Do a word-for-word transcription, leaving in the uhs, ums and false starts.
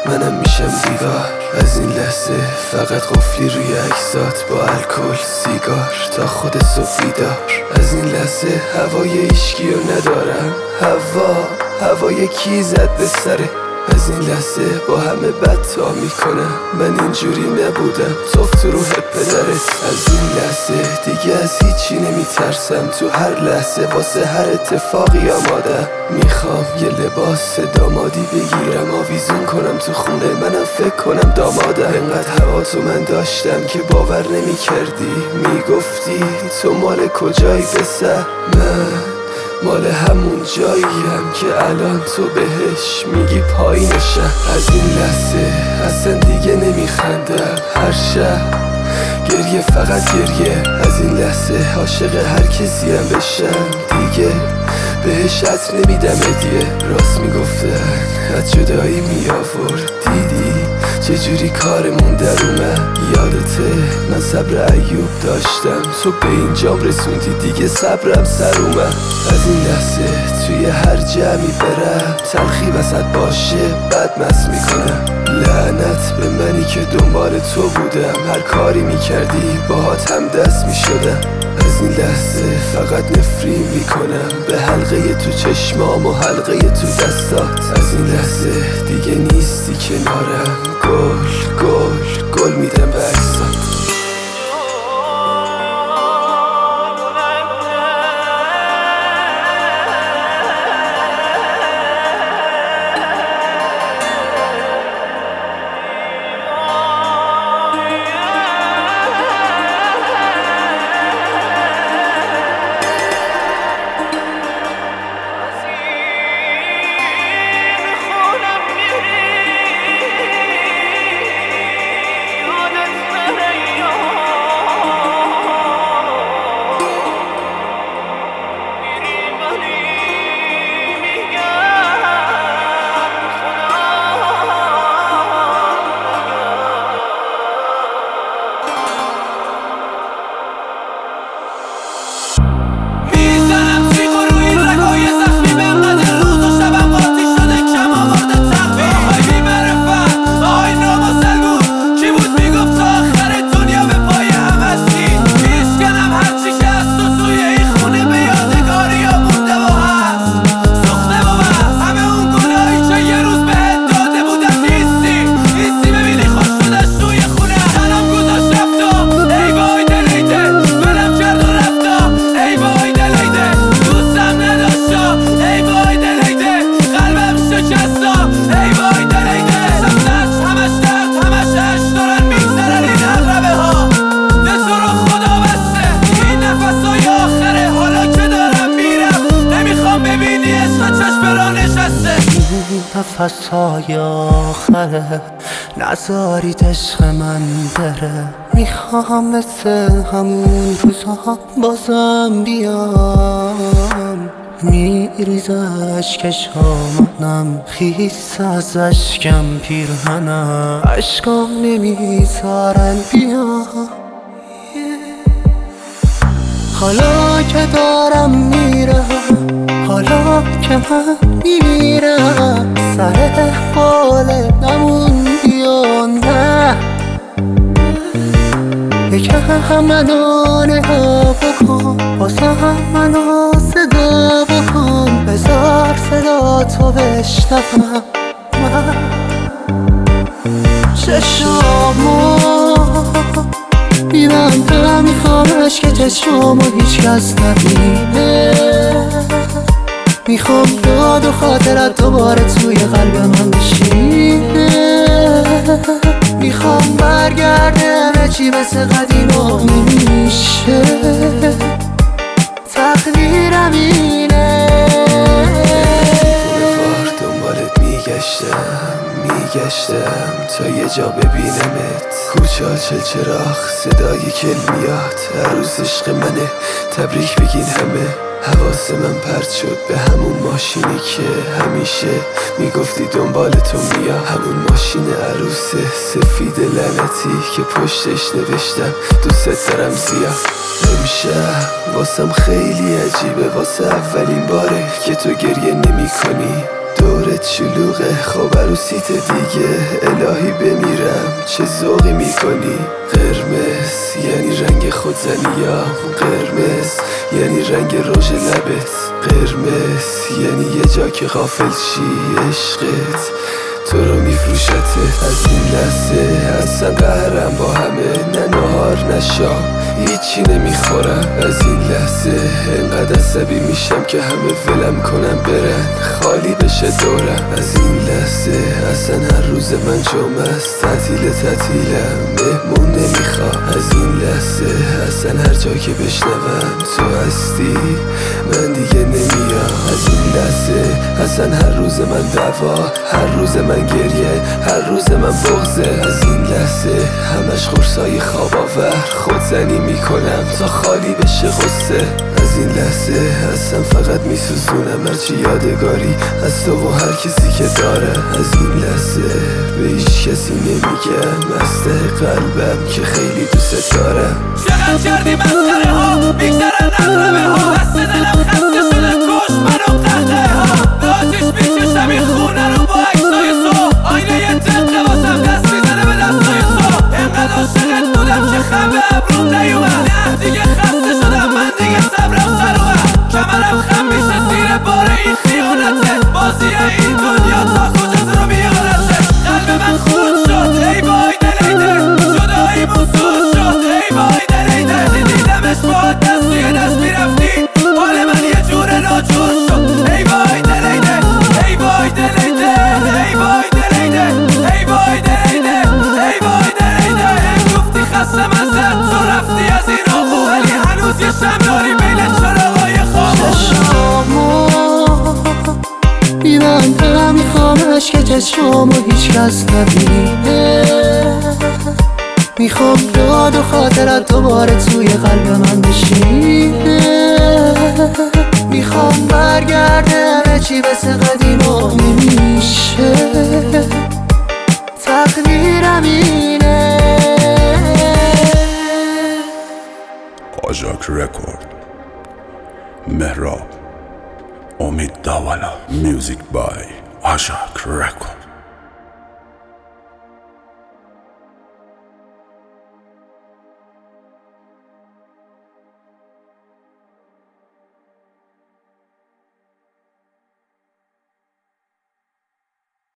منم میشم دیوار از این لحظه. فقط قفلی روی عکسات با الکل سیگار تا خود صبح بیدار. از این لحظه هوای ایشگیو ندارم. هوا هوای کی زد به سره. از این لحظه با همه بد تا میکنم. من اینجوری نبودم، توف تو روح پدرت. از این لحظه دیگه از هیچی نمیترسم. تو هر لحظه واسه هر اتفاقی آمادم. میخوام یه لباس دامادی بگیرم، آویزون کنم تو خونه، منم فکر کنم دامادم. انقدر هوا تو من داشتم که باور نمیکردی. میگفتی تو مال کجایی پسر؟ من مال همون جاییم که الان تو بهش میگی پایینشم. از این لحظه اصلا دیگه نمیخندم. هر شب گریه، فقط گریه. از این لحظه عاشق هر کسیم بشم. دیگه بهش عطر نمیدم هدیه. راست میگفتن از جدایی میآورد. دیدی چجوری کارمون در اومد؟ یادته من صبر ایوب داشتم، تو به اینجام رسوندی، دیگه صبرم سر اومد. از این لحظه توی هر جمعی برم، تلخی وسط باشه بد مست میکنم. لعنت به منی که دنبال تو بودم، هر کاری میکردی باهات هم دست میشدم. از این لحظه فقط نفرین میکنم به حلقه تو چشمام و حلقه تو دستات. از این لحظه دیگه نیستی کنارم. گل گل گل میدم به عکسات. نفس‌های آخره نذارید عشق من بره. میخوام مثل همون روزا بازم بیام. میریز اشکش منم، خیس از اشکم پیرهنم. اشکام نمیذارن بیام. حالا که دارم میرم، حالا که من میرم، سر حال نموندی و نه. یکم منو نگاه بکن، واسم منو صدا بکن. بذار صدا تو بشنوم من. چشامو میبندم، میخوامش که چشامو هیچ کس نبینه. میخوام یاد و خاطرت دوباره توی قلب من بشینه. میخوام برگرده همه چی مثل قدیما میشه. تقدیرم اینه. بار دنبالت میگشتم میگشتم تا یه جا ببینمت. کوچه ها چلچراغ صدای کلمیات، عروس عشق منه تبریک بگین همه. حواس من پرت شد به همون ماشینی که همیشه میگفتی دنبال تو میام. همون ماشین عروس سفید لعنتی که پشتش نوشتم دوست دارم زیاد. امشب واسم خیلی عجیبه، واسه اولین باره که تو گریه نمی کنی. دورت شلوغه خب عروسیت دیگه الهی بمیرم چه ذوقی میکنی. قرمز یعنی رنگ خودزنیام، قرمز یعنی رنگ رژ لبت، قرمز یعنی یه جا که غافل شی عشقت تو رو میفروشته. از این لحظه اصلا قهرم با همه، نه نهار نه شام هیچی نمیخورم. از این لحظه انقدر عصبی میشم که همه ولم کنم برن خالی بشه دورم. از این لحظه اصلا هر روز من جمعه است، تعطیل تعطیلم مهمون نمیخوام. از این لحظه اصلا هر جا که بشنوم تو هستی من دیگه نمیام. از این لحظه اصلا هر روز من دعوا، هر روز من گریه، هر روز من بغضه. از این لحظه همش خورسای خواب آور خودزنی میکنم تا خالی بشه غصه. از این لحظه اصلا فقط میسوزونم هرچی یادگاری از تو و هر کسی که داره. از این لحظه به هیچ کسی نمیگم از ته قلبم که خیلی دوست دارم. چقدر کردی مسخره ها میگذرن اقربه ها، دست دلم خسته شده کش منو قهقه ها. به آتیش میکشم این خونه رو با عکسای تو، آینه یه تقه واسم دست میزنه به دستای تو. انقدر عاشقت بودم که خم به ابروم نیومد، نه دیگه خسته شدم من دیگه صبرم سر اومد. کمرم خم میشه زیر بار این خیانته، بازی این دنیا تا کجا تو رو میارته. قلب من خون شد ای وای دلیده، جداییمون سور شد ای وای دلیده. دیدمش با دست توی دست میرفتی حال من یه جور ناجور شد ای وای دلیده، ای وای دلیده، ای وای دلیده، ای وای دلیده، ای وای دلیده. گفتی خستم ازت تو رفتی از این آقو، ولی هنوز یه شم داری بین چراغای خاموش. چشمامو میبندم میخوامش که چشمامو هیچ کس نبینه. میخوام یاد و خاطرت دوباره توی قلب من بشینه. میخوام برگرده همه چی مثل قدیما نمیشه، تقدیرم اینه. آژاک رکورد، مهراب، امید داولا. میوزیک بای آژاک رکورد.